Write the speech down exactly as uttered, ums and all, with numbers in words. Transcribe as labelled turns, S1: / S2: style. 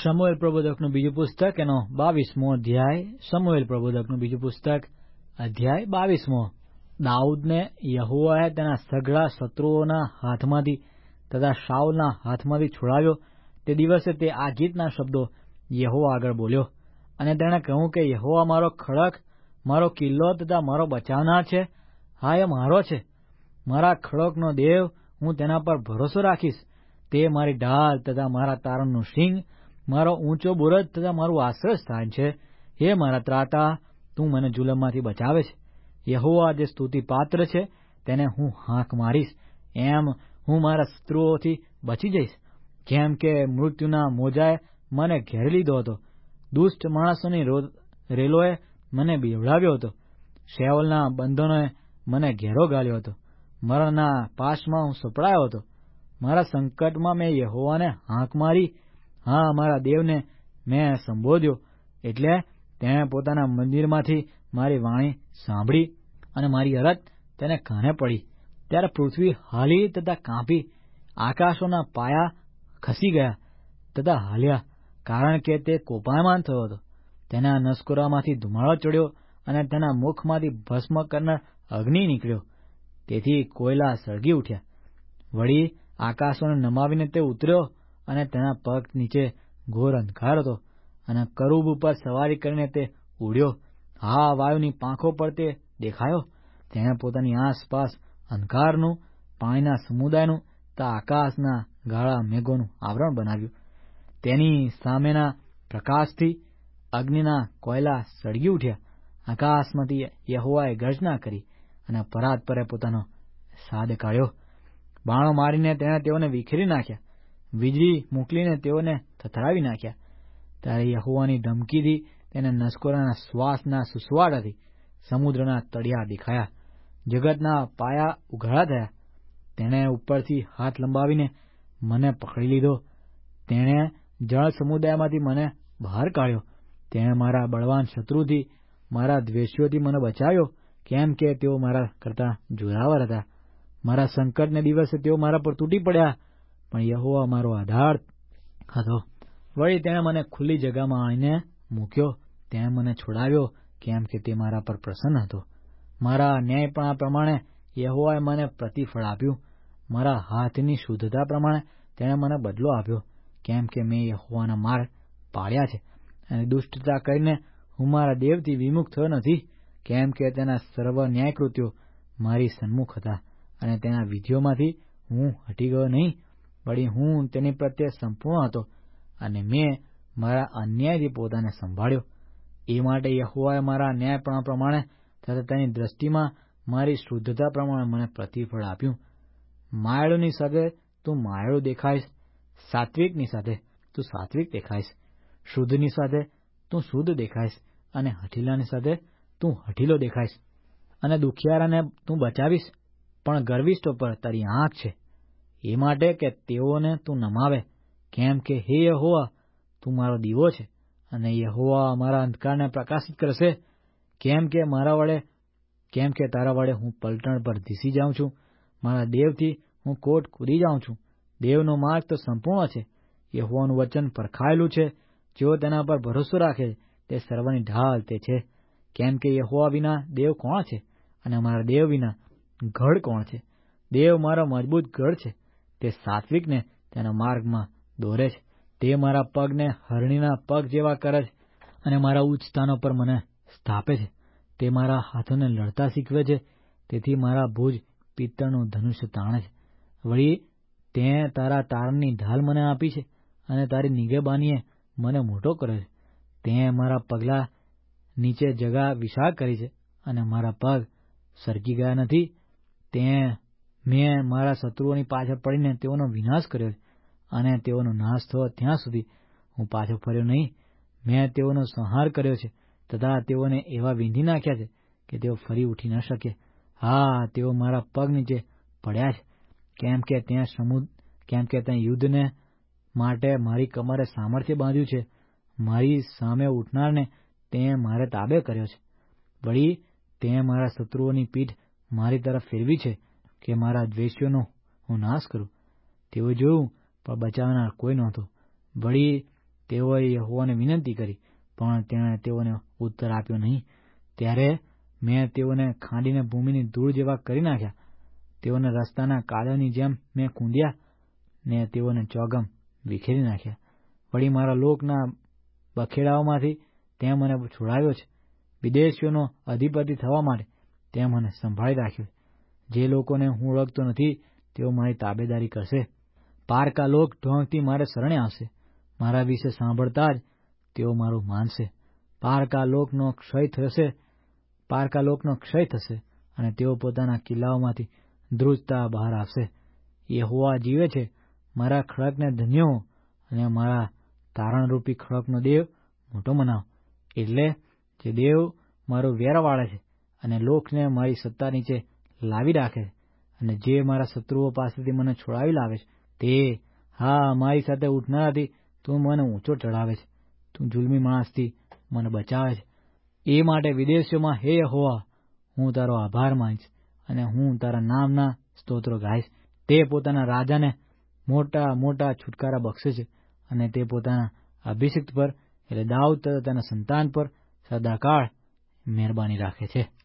S1: શમૂએલ પ્રબોધકનું બીજું પુસ્તક એનો બાવીસમો અધ્યાય. શમૂએલ પ્રબોધકનું બીજું પુસ્તક અધ્યાય બાવીસમો. દાઉદને યહોવાએ તેના સઘળા શત્રુઓના હાથમાંથી તથા શાઉલના હાથમાંથી છોડાવ્યો. તે દિવસે તે આ ગીતના શબ્દો યહોવા આગળ બોલ્યો, અને તેણે કહ્યું કે યહોવા મારો ખડક, મારો કિલ્લો તથા મારો બચાવનાર છે. હા, એ મારો છે, મારા ખડકનો દેવ. હું તેના પર ભરોસો રાખીશ. તે મારી ઢાલ તથા મારા તારણનું સિંગ, મારો ઊંચો બુરજ તથા મારું આશ્રય સ્થાન છે. હે મારા ત્રાતા, તું મને જુલમમાંથી બચાવે છે. યહોવા જે સ્તુતિ પાત્ર છે, તેને હું હાંક મારીશ. એમ હું મારા શત્રુઓથી બચી જઈશ. કેમ કે મૃત્યુના મોજાએ મને ઘેરી લીધો હતો, દુષ્ટ માણસોની રેલોએ મને બીવડાવ્યો હતો, શેવલના બંધનોએ મને ઘેરો ગાલ્યો હતો, મરણના પાશમાં હું સપડાયો હતો. મારા સંકટમાં મેં યહોવાને હાંક મારી. હા, મારા દેવને મેં સંબોધ્યો, એટલે તેણે પોતાના મંદિરમાંથી મારી વાણી સાંભળી અને મારી અરજ તેને કાને પડી. ત્યારે પૃથ્વી હાલી તથા કાંપી, આકાશોના પાયા ખસી ગયા તથા હાલ્યા, કારણ કે તે કોપાયમાન થયો હતો. તેના નસકોરામાંથી ધુમાડો ચડ્યો અને તેના મુખમાંથી ભસ્મ કરનાર અગ્નિ નીકળ્યો. તેથી કોયલા સળગી ઉઠ્યા. વળી આકાશોને નમાવીને તે ઉતર્યો, અને તેના પગ નીચે ઘોર અંધકાર હતો, અને કરુબ ઉપર સવારી કરીને તે ઉડ્યો. હા, વાયુની પાંખો પર તે દેખાયો. તેણે પોતાની આસપાસ અંધકારનું, પાણીના સમુદાયનું તથા આકાશના ગાળા મેઘોનું આવરણ બનાવ્યું. તેની સામેના પ્રકાશથી અગ્નિના કોયલા સળગી ઉઠ્યા. આકાશમાંથી યહોવાએ ગર્જના કરી અને પરાત પરે પોતાનો સાદ કાઢ્યો. બાણો મારીને તેણે તેઓને વિખેરી નાખ્યા, વીજળી મોકલીને તેઓને થથરાવી નાખ્યા. ત્યારે યહોવાની ધમકીથી તેને નસકોરાના શ્વાસના સુસવાડાથી સમુદ્રના તળિયા દેખાયા, જગતના પાયા ઉઘાડા થયા. તેણે ઉપરથી હાથ લંબાવીને મને પકડી લીધો. તેણે જળ સમુદાયમાંથી મને બહાર કાઢ્યો. તેણે મારા બળવાન શત્રુથી, મારા દ્વેષીઓથી મને બચાવ્યો, કેમ કે તેઓ મારા કરતા જોરાવર હતા. મારા સંકટને દિવસે તેઓ મારા પર તૂટી પડ્યા, પણ યહોવા મારો આધાર હતો. વળી તેણે મને ખુલ્લી જગામાં આણીને મૂક્યો. તેણે મને છોડાવ્યો, કેમ કે તે મારા પર પ્રસન્ન હતો. મારા ન્યાયપણા પ્રમાણે યહોવાએ મને પ્રતિફળ આપ્યું. મારા હાથની શુદ્ધતા પ્રમાણે તેણે મને બદલો આપ્યો, કેમ કે મેં યહોવાના માર્ગ પાળ્યા છે, અને દુષ્ટતા કરીને હું મારા દેવથી વિમુખ થયો નથી. કેમ કે તેના સર્વ ન્યાયકૃત્યો મારી સન્મુખ હતા, અને તેના વિધિઓમાંથી હું હટી ગયો નહીં. વળી હું તેની પ્રત્યે સંપૂર્ણ હતો, અને મેં મારા અન્યાયથી પોતાને સંભાળ્યો. એ માટે યહોવાએ મારા ન્યાયપણા પ્રમાણે તથા તેની દ્રષ્ટિમાં મારી શુદ્ધતા પ્રમાણે મને પ્રતિફળ આપ્યું. માયાળુની સાથે તું માયાળું દેખાઈશ, સાત્વિકની સાથે તું સાત્વિક દેખાઈશ, શુદ્ધની સાથે તું શુદ્ધ દેખાઈશ, અને હઠીલાની સાથે તું હઠીલો દેખાઈશ. અને દુખિયારાને તું બચાવીશ, પણ ગર્વિષ્ઠો પર તારી આંખ છે, એ માટે કે તેઓને તું નમાવે. કેમ કે હે યહોવા, તું મારો દીવો છે, અને યહોવા મારા અંધકારને પ્રકાશિત કરશે. કેમ કે મારા વડે કેમ કે તારા વડે હું પલટણ પર ધીસી જાઉં છું, મારા દેવથી હું કોટ કૂદી જાઉં છું. દેવનો માર્ગ તો સંપૂર્ણ છે, યહોવાનું વચન પરખાયેલું છે. જેઓ તેના પર ભરોસો રાખે તે સર્વની ઢાલ તે છે. કેમ કે યહોવા વિના દેવ કોણ છે, અને મારા દેવ વિના ગઢ કોણ છે? દેવ મારો મજબૂત ગઢ છે, તે સાત્વિકને તેના માર્ગમાં દોરે છે. તે મારા પગને હરણીના પગ જેવા કરે છે, અને મારા ઉચ્ચ સ્થાનો પર મને સ્થાપે છે. તે મારા હાથોને લડતા શીખવે છે, તેથી મારા ભુજ પિત્તળનું ધનુષ્ય તાણે છે. વળી તે તારા તારણની ઢાલ મને આપી છે, અને તારી નિગેબાનીએ મને મોટો કર્યો છે. તે મારા પગલા નીચે જગા વિશાળ કરી છે, અને મારા પગ સરકી ગયા નથી. તે મેં મારા શત્રુઓની પાછળ પડીને તેઓનો વિનાશ કર્યો છે, અને તેઓનો નાશ થયો ત્યાં સુધી હું પાછો ફર્યો નહીં. મેં તેઓનો સંહાર કર્યો છે, તથા તેઓને એવા વીંધી નાખ્યા છે કે તેઓ ફરી ઉઠી ન શકે. હા, તેઓ મારા પગ નીચે પડ્યા છે. કેમ કે ત્યાં સમુદ કેમ કે ત્યાં યુદ્ધને માટે મારી કમરે સામર્થ્ય બાંધ્યું છે. મારી સામે ઉઠનારને તે મારે તાબે કર્યો છે. વળી તે મારા શત્રુઓની પીઠ મારી તરફ ફેરવી છે, કે મારા દ્વેષીઓનો હું નાશ કરું. તેઓ જોયું, પણ બચાવનાર કોઈ નહોતો. વળી તેઓએ યહોવાને વિનંતી કરી, પણ તેણે તેઓને ઉત્તર આપ્યો નહીં. ત્યારે મેં તેઓને ખાંડીને ભૂમિની ધૂળ જેવા કરી નાખ્યા. તેઓને રસ્તાના કાદવની જેમ મેં ખૂંદ્યા ને તેઓને ચોગમ વિખેરી નાખ્યા. વળી મારા લોકના બખેડાઓમાંથી તે મને છોડાવ્યો છે. વિદેશીઓનો અધિપતિ થવા માટે તે મને સંભાળી રાખ્યો. જે લોકોને હું ઓળખતો નથી તેઓ મારી તાબેદારી કરશે. પારકા લોક ઢોંગથી મારે શરણે આવશે. મારા વિશે સાંભળતા જ તેઓ મારું માનશે. પારકા લોકનો ક્ષય થશે પારકા લોકનો ક્ષય થશે અને તેઓ પોતાના કિલ્લાઓમાંથી ધ્રુજતા બહાર આવશે. યહોવા જીવે છે. મારા ખડકને ધન્ય હો અને મારા તારણરૂપી ખડકનો દેવ મોટો મનાવ. એટલે જે દેવ મારો વેર વાળે છે અને લોકને મારી સત્તા નીચે લાવી રાખે છે અને જે મારા શત્રુઓ પાસેથી મને છોડાવી લાવે છે, તે હા મારી સાથે ઉઠનારાથી તું મને ઊંચો ચડાવે છે. તું જુલ્મી માણસથી મને બચાવે છે. એ માટે વિદેશોમાં હે યહોવા, હું તારો આભાર માનીશ અને હું તારા નામના સ્તોત્રો ગાઈશ. તે પોતાના રાજાને મોટા મોટા છુટકારા બક્ષે છે અને તે પોતાના અભિષિક્ત પર એટલે દાઉદ તથા તેના સંતાન પર સદાકાળ મહેરબાની રાખે છે.